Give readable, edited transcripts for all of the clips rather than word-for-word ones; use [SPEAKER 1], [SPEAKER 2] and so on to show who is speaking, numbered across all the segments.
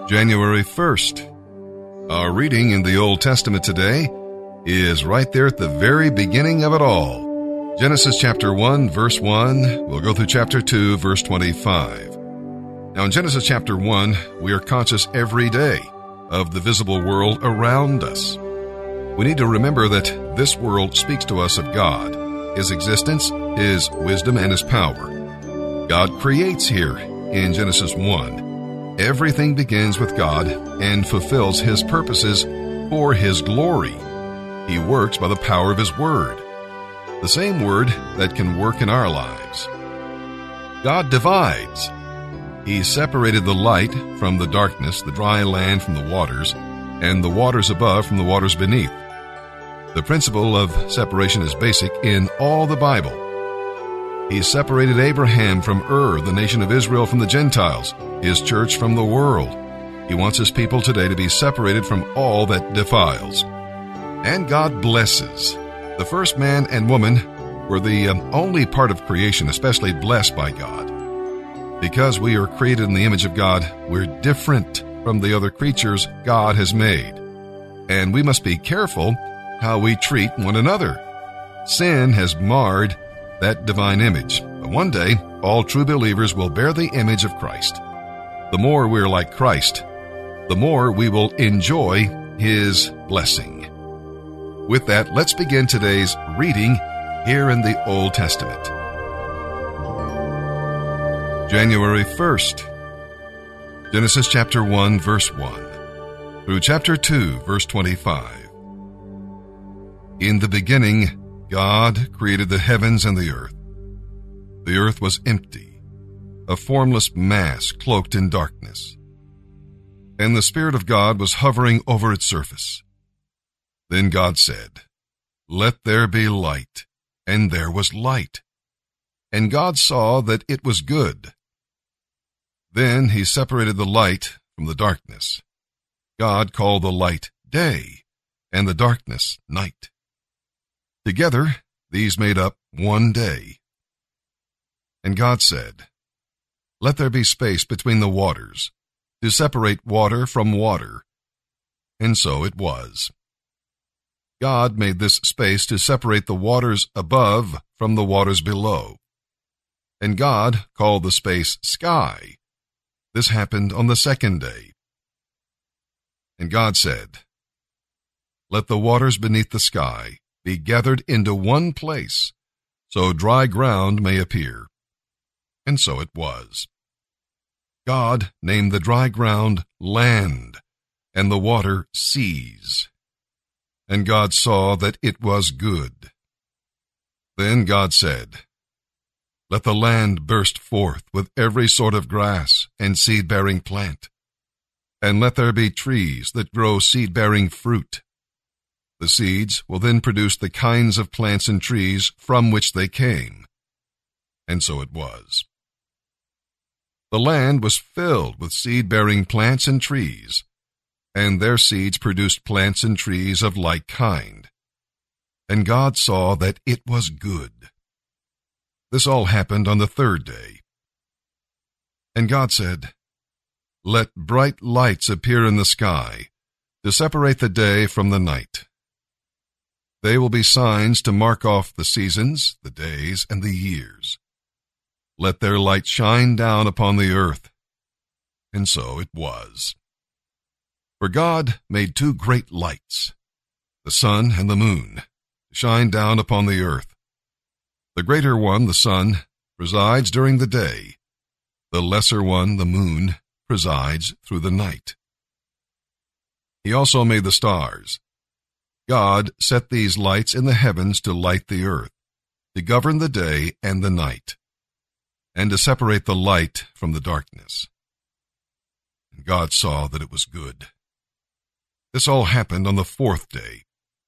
[SPEAKER 1] January 1st. Our reading in the Old Testament today is right there at the very beginning of it all. Genesis chapter 1, verse 1. We'll go through chapter 2, verse 25. Now in Genesis chapter 1, we are conscious every day of the visible world around us. We need to remember that this world speaks to us of God, His existence, His wisdom, and His power. God creates here in Genesis 1. Everything begins with God and fulfills His purposes for His glory. He works by the power of His Word, the same Word that can work in our lives. God divides. He separated the light from the darkness, the dry land from the waters, and the waters above from the waters beneath. The principle of separation is basic in all the Bible. He separated Abraham from Ur, the nation of Israel from the Gentiles, His church from the world. He wants His people today to be separated from all that defiles. And God blesses. The first man and woman were the only part of creation especially blessed by God. Because we are created in the image of God, we're different from the other creatures God has made. And we must be careful how we treat one another. Sin has marred that divine image. But one day, all true believers will bear the image of Christ. The more we're like Christ, the more we will enjoy His blessing. With that, let's begin today's reading here in the Old Testament. January 1st. Genesis chapter 1, verse 1 through chapter 2, verse 25. In the beginning, God created the heavens and the earth. The earth was empty, a formless mass cloaked in darkness. And the Spirit of God was hovering over its surface. Then God said, "Let there be light," and there was light. And God saw that it was good. Then He separated the light from the darkness. God called the light day, and the darkness night. Together, these made up one day. And God said, "Let there be space between the waters, to separate water from water." And so it was. God made this space to separate the waters above from the waters below. And God called the space sky. This happened on the second day. And God said, "Let the waters beneath the sky be gathered into one place, so dry ground may appear." And so it was. God named the dry ground land, and the water seas. And God saw that it was good. Then God said, "Let the land burst forth with every sort of grass and seed-bearing plant, and let there be trees that grow seed-bearing fruit. The seeds will then produce the kinds of plants and trees from which they came." And so it was. The land was filled with seed-bearing plants and trees, and their seeds produced plants and trees of like kind. And God saw that it was good. This all happened on the third day. And God said, "Let bright lights appear in the sky, to separate the day from the night. They will be signs to mark off the seasons, the days, and the years. Let their light shine down upon the earth." And so it was. For God made two great lights, the sun and the moon, to shine down upon the earth. The greater one, the sun, presides during the day. The lesser one, the moon, presides through the night. He also made the stars. God set these lights in the heavens to light the earth, to govern the day and the night, and to separate the light from the darkness. And God saw that it was good. This all happened on the fourth day.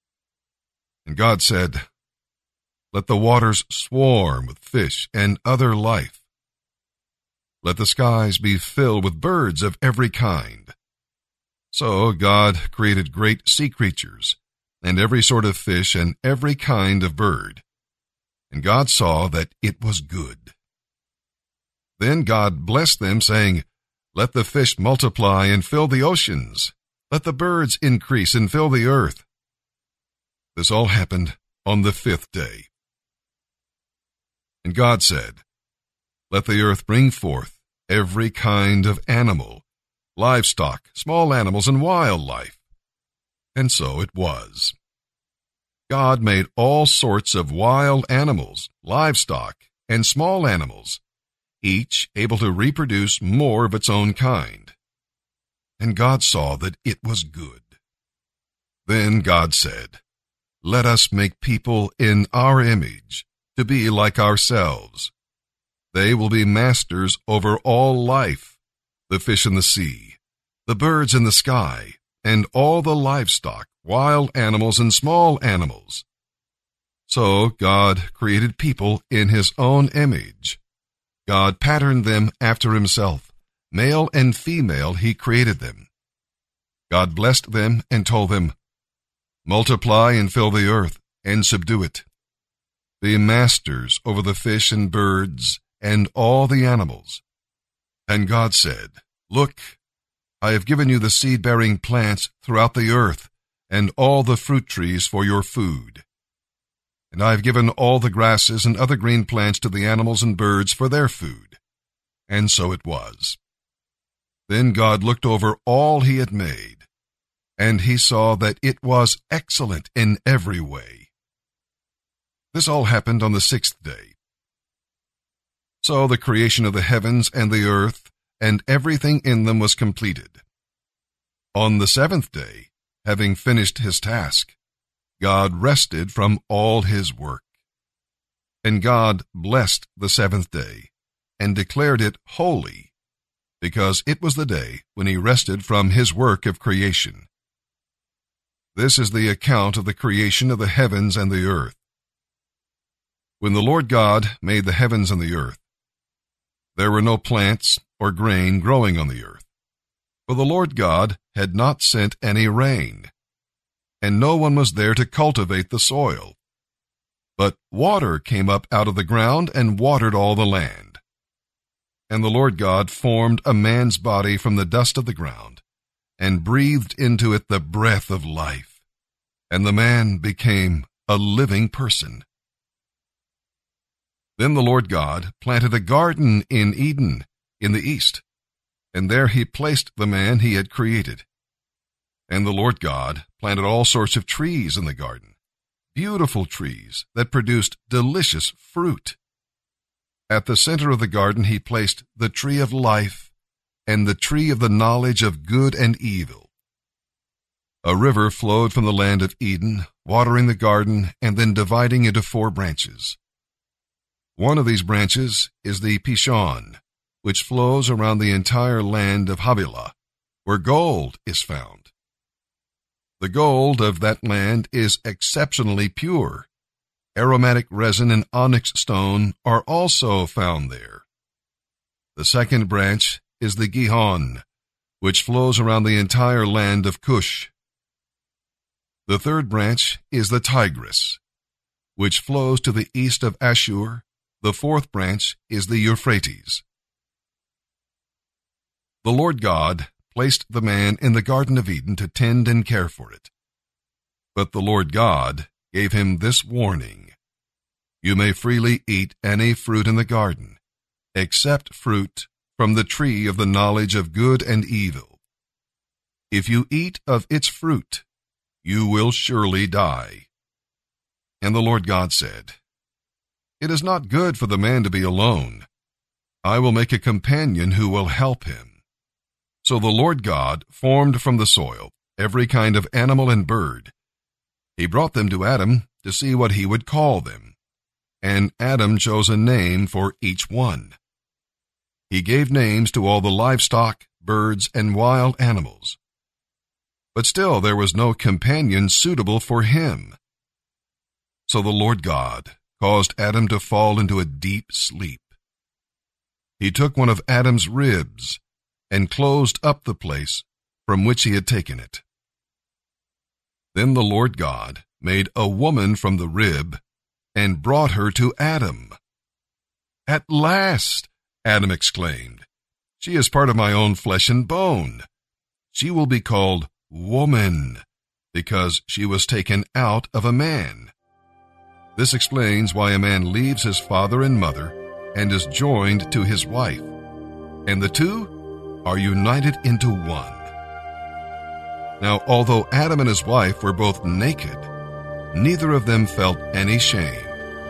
[SPEAKER 1] And God said, "Let the waters swarm with fish and other life. Let the skies be filled with birds of every kind." So God created great sea creatures, and every sort of fish and every kind of bird. And God saw that it was good. Then God blessed them, saying, Let the fish multiply and fill the oceans. Let the birds increase and fill the earth. This all happened on the 5th day. And God said, Let the earth bring forth every kind of animal, livestock, small animals, and wild life. And so it was. God made all sorts of wild animals, livestock, and small animals, each able to reproduce more of its own kind. And God saw that it was good. Then God said, Let us make people in our image, to be like ourselves. They will be masters over all life, the fish in the sea, the birds in the sky, and all the livestock, wild animals and small animals. So God created people in his own image. God patterned them after himself. Male and female he created them. God blessed them and told them, Multiply and fill the earth and subdue it. Be masters over the fish and birds and all the animals. And God said, Look, I have given you the seed-bearing plants throughout the earth and all the fruit trees for your food. And I have given all the grasses and other green plants to the animals and birds for their food. And so it was. Then God looked over all he had made, and he saw that it was excellent in every way. This all happened on the 6th day. So the creation of the heavens and the earth and everything in them was completed. On the 7th day, having finished his task, God rested from all his work. And God blessed the 7th day and declared it holy, because it was the day when he rested from his work of creation. This is the account of the creation of the heavens and the earth. When the Lord God made the heavens and the earth, there were no plants or grain growing on the earth, for the Lord God had not sent any rain, and no one was there to cultivate the soil. But water came up out of the ground and watered all the land. And the Lord God formed a man's body from the dust of the ground, and breathed into it the breath of life, and the man became a living person. Then the Lord God planted a garden in Eden, in the east, and there he placed the man he had created. And the Lord God planted all sorts of trees in the garden, beautiful trees that produced delicious fruit. At the center of the garden he placed the tree of life and the tree of the knowledge of good and evil. A river flowed from the land of Eden, watering the garden and then dividing into 4 branches. One of these branches is the Pishon, which flows around the entire land of Havilah, where gold is found. The gold of that land is exceptionally pure. Aromatic resin and onyx stone are also found there. The second branch is the Gihon, which flows around the entire land of Cush. The third branch is the Tigris, which flows to the east of Ashur. The fourth branch is the Euphrates. The Lord God placed the man in the Garden of Eden to tend and care for it. But the Lord God gave him this warning: You may freely eat any fruit in the garden, except fruit from the tree of the knowledge of good and evil. If you eat of its fruit, you will surely die. And the Lord God said, It is not good for the man to be alone. I will make a companion who will help him. So the Lord God formed from the soil every kind of animal and bird. He brought them to Adam to see what he would call them, and Adam chose a name for each one. He gave names to all the livestock, birds, and wild animals. But still there was no companion suitable for him. So the Lord God caused Adam to fall into a deep sleep. He took one of Adam's ribs and closed up the place from which he had taken it. Then the Lord God made a woman from the rib and brought her to Adam. At last, Adam exclaimed, She is part of my own flesh and bone. She will be called woman, because she was taken out of a man. This explains why a man leaves his father and mother and is joined to his wife, and the two are united into one. Now, although Adam and his wife were both naked, neither of them felt any shame.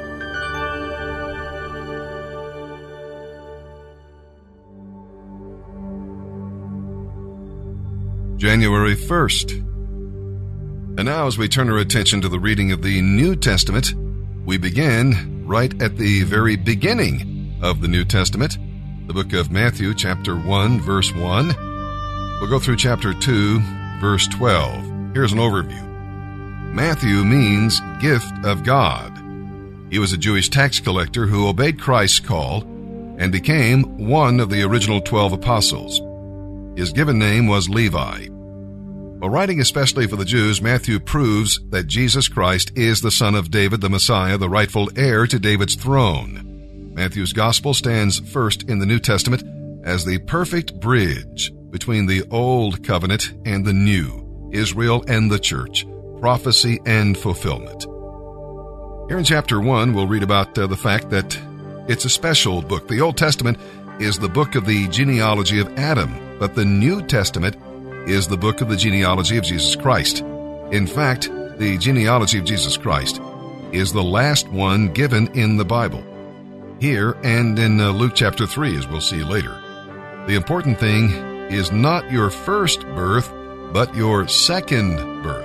[SPEAKER 1] January 1st. And now, as we turn our attention to the reading of the New Testament, we begin right at the very beginning of the New Testament, the book of Matthew, chapter 1, verse 1. We'll go through chapter 2, verse 12. Here's an overview. Matthew means gift of God. He was a Jewish tax collector who obeyed Christ's call and became one of the original 12 apostles. His given name was Levi. While writing especially for the Jews, Matthew proves that Jesus Christ is the Son of David, the Messiah, the rightful heir to David's throne. Matthew's gospel stands first in the New Testament as the perfect bridge between the Old Covenant and the New, Israel and the church, prophecy and fulfillment. Here in chapter 1, we'll read about the fact that it's a special book. The Old Testament is the book of the genealogy of Adam, but the New Testament is the book of the genealogy of Jesus Christ. In fact, the genealogy of Jesus Christ is the last one given in the Bible, here and in Luke chapter 3, as we'll see later. The important thing is not your first birth, but your second birth.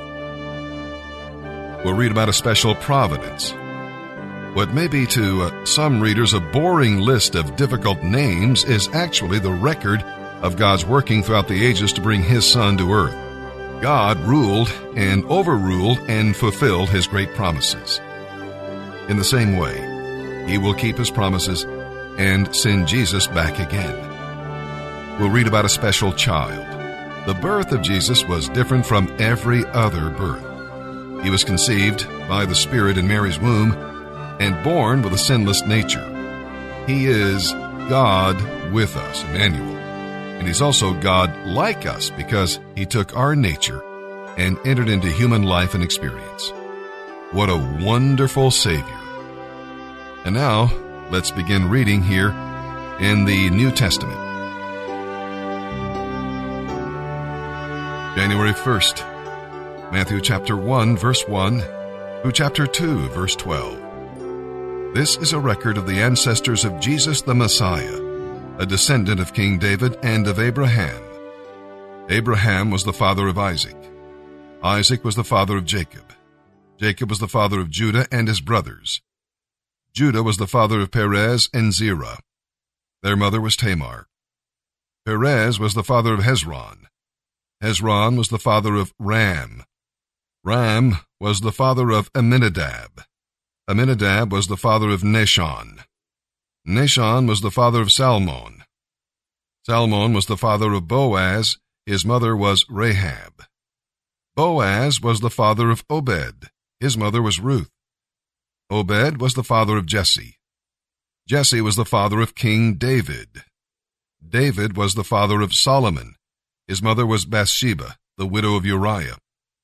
[SPEAKER 1] We'll read about a special providence. What may be to some readers a boring list of difficult names is actually the record of God's working throughout the ages to bring His Son to earth. God ruled and overruled and fulfilled His great promises. In the same way, He will keep His promises and send Jesus back again. We'll read about a special child. The birth of Jesus was different from every other birth. He was conceived by the Spirit in Mary's womb and born with a sinless nature. He is God with us, Emmanuel. And He's also God like us because He took our nature and entered into human life and experience. What a wonderful Savior. And now, let's begin reading here in the New Testament. January 1st, Matthew chapter 1, verse 1 through chapter 2, verse 12. This is a record of the ancestors of Jesus the Messiah, a descendant of King David and of Abraham. Abraham was the father of Isaac. Isaac was the father of Jacob. Jacob was the father of Judah and his brothers. Judah was the father of Perez and Zerah. Their mother was Tamar. Perez was the father of Hezron. Hezron was the father of Ram. Ram was the father of Amminadab. Amminadab was the father of Nahshon. Nahshon was the father of Salmon. Salmon was the father of Boaz. His mother was Rahab. Boaz was the father of Obed. His mother was Ruth. Obed was the father of Jesse. Jesse was the father of King David. David was the father of Solomon. His mother was Bathsheba, the widow of Uriah.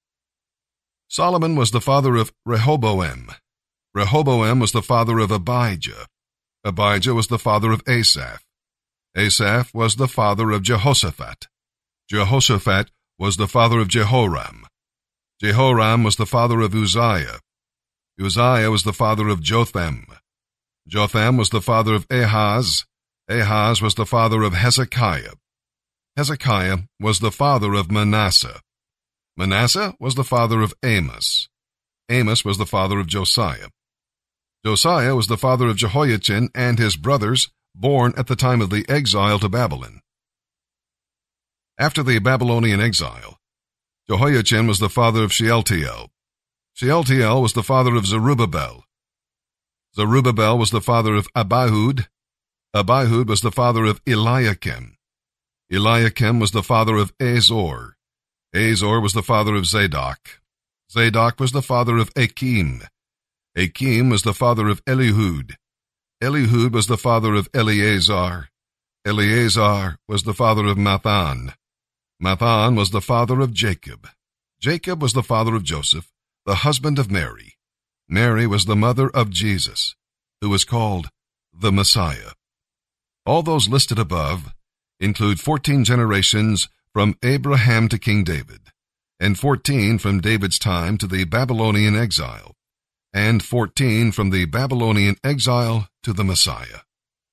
[SPEAKER 1] Solomon was the father of Rehoboam. Rehoboam was the father of Abijah. Abijah was the father of Asaph. Asaph was the father of Jehoshaphat. Jehoshaphat was the father of Jehoram. Jehoram was the father of Uzziah. Uzziah was the father of Jotham. Jotham was the father of Ahaz. Ahaz was the father of Hezekiah. Hezekiah was the father of Manasseh. Manasseh was the father of Amos. Amos was the father of Josiah. Josiah was the father of Jehoiachin and his brothers, born at the time of the exile to Babylon. After the Babylonian exile, Jehoiachin was the father of Shealtiel. Shealtiel was the father of Zerubbabel. Zerubbabel was the father of Abihud. Abihud was the father of Eliakim. Eliakim was the father of Azor. Azor was the father of Zadok. Zadok was the father of Achim. Achim was the father of Elihud. Elihud was the father of Eleazar. Eleazar was the father of Matthan. Matthan was the father of Jacob. Jacob was the father of Joseph, the husband of Mary. Mary was the mother of Jesus, who was called the Messiah. All those listed above include 14 generations from Abraham to King David, and 14 from David's time to the Babylonian exile, and 14 from the Babylonian exile to the Messiah.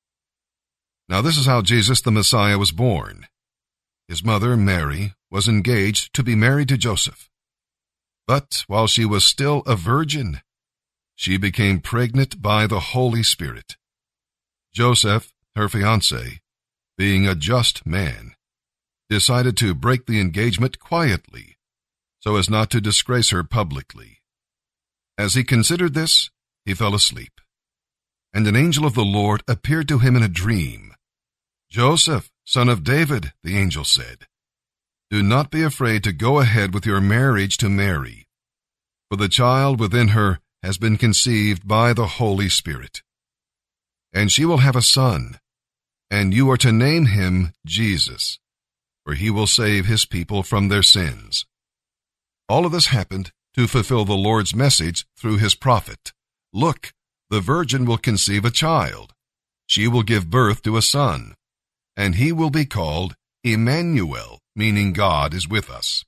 [SPEAKER 1] Now this is how Jesus the Messiah was born. His mother, Mary, was engaged to be married to Joseph. But while she was still a virgin, she became pregnant by the Holy Spirit. Joseph, her fiancé, being a just man, decided to break the engagement quietly so as not to disgrace her publicly. As he considered this, he fell asleep, and an angel of the Lord appeared to him in a dream. "Joseph, son of David," the angel said, "do not be afraid to go ahead with your marriage to Mary, for the child within her has been conceived by the Holy Spirit. And she will have a son, and you are to name him Jesus, for he will save his people from their sins." All of this happened to fulfill the Lord's message through his prophet. "Look, the virgin will conceive a child. She will give birth to a son, and he will be called Emmanuel," meaning God is with us.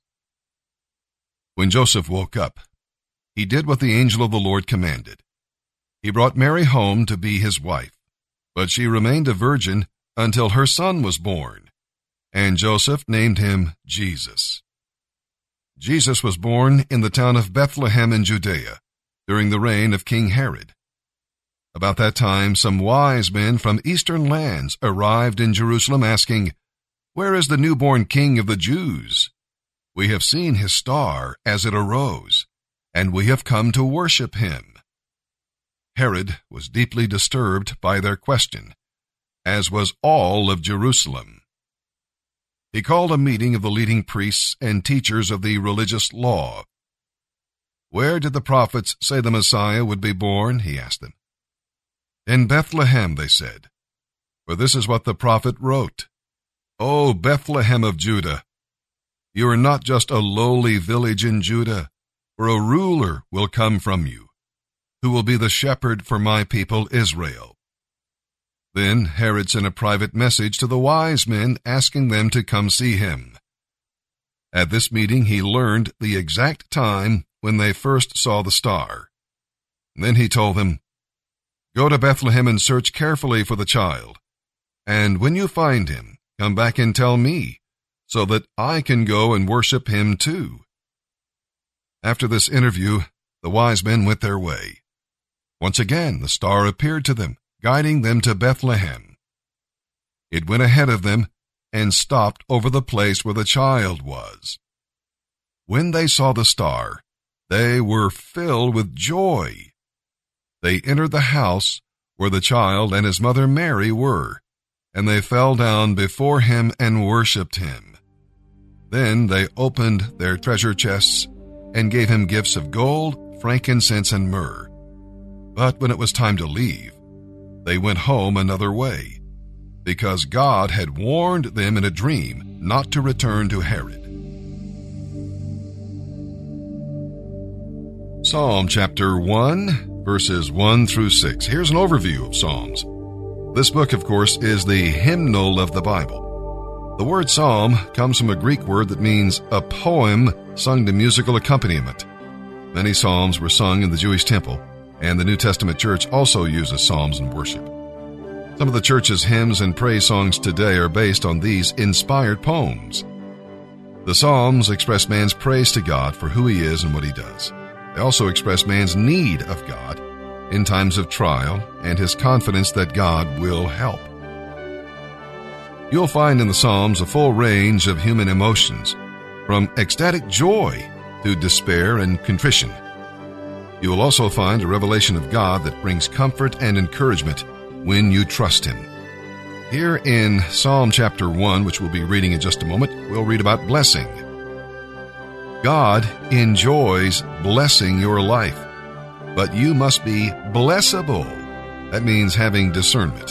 [SPEAKER 1] When Joseph woke up, he did what the angel of the Lord commanded. He brought Mary home to be his wife, but she remained a virgin until her son was born, and Joseph named him Jesus. Jesus was born in the town of Bethlehem in Judea during the reign of King Herod. About that time, some wise men from eastern lands arrived in Jerusalem asking, "Where is the newborn King of the Jews? We have seen his star as it arose, and we have come to worship him." Herod was deeply disturbed by their question, as was all of Jerusalem. He called a meeting of the leading priests and teachers of the religious law. "Where did the prophets say the Messiah would be born?" he asked them. "In Bethlehem," they said, "for this is what the prophet wrote. O Bethlehem of Judah, you are not just a lowly village in Judah, for a ruler will come from you, who will be the shepherd for my people Israel." Then Herod sent a private message to the wise men asking them to come see him. At this meeting, he learned the exact time when they first saw the star. Then he told them, "Go to Bethlehem and search carefully for the child, and when you find him, come back and tell me, so that I can go and worship him too." After this interview, the wise men went their way. Once again, the star appeared to them, guiding them to Bethlehem. It went ahead of them and stopped over the place where the child was. When they saw the star, they were filled with joy. They entered the house where the child and his mother Mary were, and they fell down before him and worshipped him. Then they opened their treasure chests and gave him gifts of gold, frankincense, and myrrh. But when it was time to leave, they went home another way, because God had warned them in a dream not to return to Herod. Psalm chapter 1, verses 1 through 6. Here's an overview of Psalms. This book, of course, is the hymnal of the Bible. The word psalm comes from a Greek word that means a poem sung to musical accompaniment. Many psalms were sung in the Jewish temple, and the New Testament church also uses psalms in worship. Some of the church's hymns and praise songs today are based on these inspired poems. The psalms express man's praise to God for who he is and what he does. They also express man's need of God in times of trial and his confidence that God will help. You'll find in the Psalms a full range of human emotions, from ecstatic joy to despair and contrition. You will also find a revelation of God that brings comfort and encouragement when you trust him. Here in Psalm chapter 1, which we'll be reading in just a moment, we'll read about blessing. God enjoys blessing your life, but you must be blessable. That means having discernment.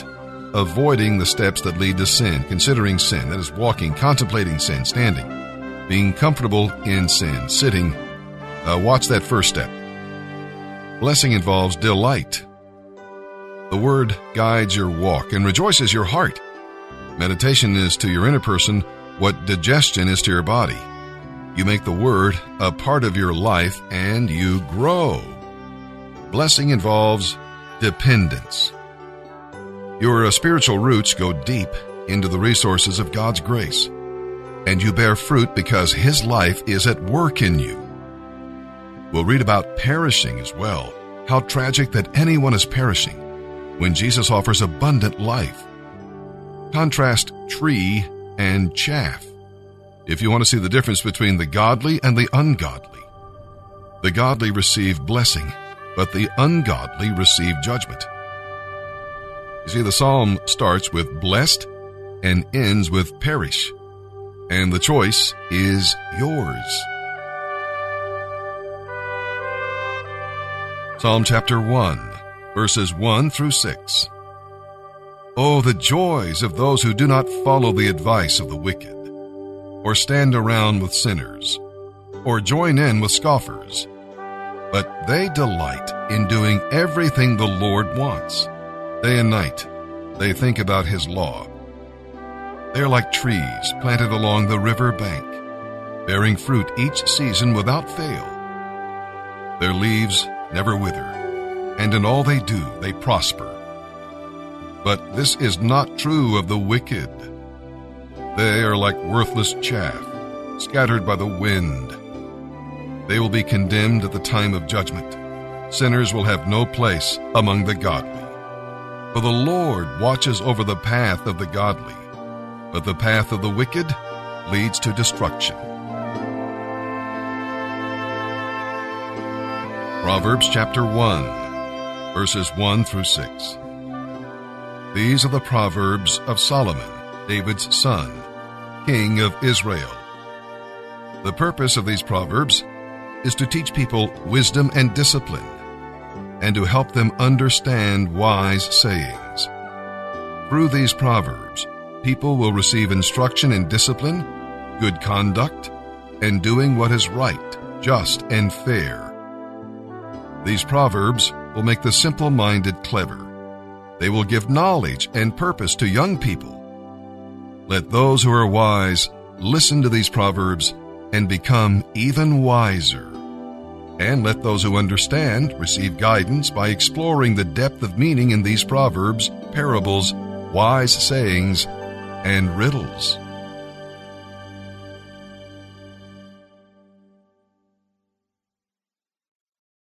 [SPEAKER 1] avoiding the steps that lead to sin, considering sin, that is walking, contemplating sin, standing, being comfortable in sin, sitting. Watch that first step. Blessing involves delight. The word guides your walk and rejoices your heart. Meditation is to your inner person what digestion is to your body. You make the word a part of your life and you grow. Blessing involves dependence. Your spiritual roots go deep into the resources of God's grace, and you bear fruit because His life is at work in you. We'll read about perishing as well. How tragic that anyone is perishing when Jesus offers abundant life. Contrast tree and chaff if you want to see the difference between the godly and the ungodly. The godly receive blessing, but the ungodly receive judgment. You see, the psalm starts with blessed and ends with perish, and the choice is yours. Psalm chapter 1, verses 1 through 6. Oh, the joys of those who do not follow the advice of the wicked, or stand around with sinners, or join in with scoffers. But they delight in doing everything the Lord wants. Day and night, they think about His law. They are like trees planted along the river bank, bearing fruit each season without fail. Their leaves never wither, and in all they do, they prosper. But this is not true of the wicked. They are like worthless chaff, scattered by the wind. They will be condemned at the time of judgment. Sinners will have no place among the godly. For the Lord watches over the path of the godly, but the path of the wicked leads to destruction. Proverbs chapter 1, verses 1 through 6. These are the Proverbs of Solomon, David's son, king of Israel. The purpose of these Proverbs is to teach people wisdom and discipline, and to help them understand wise sayings. Through these Proverbs, people will receive instruction in discipline, good conduct, and doing what is right, just, and fair. These Proverbs will make the simple-minded clever. They will give knowledge and purpose to young people. Let those who are wise listen to these Proverbs and become even wiser. And let those who understand receive guidance by exploring the depth of meaning in these proverbs, parables, wise sayings, and riddles.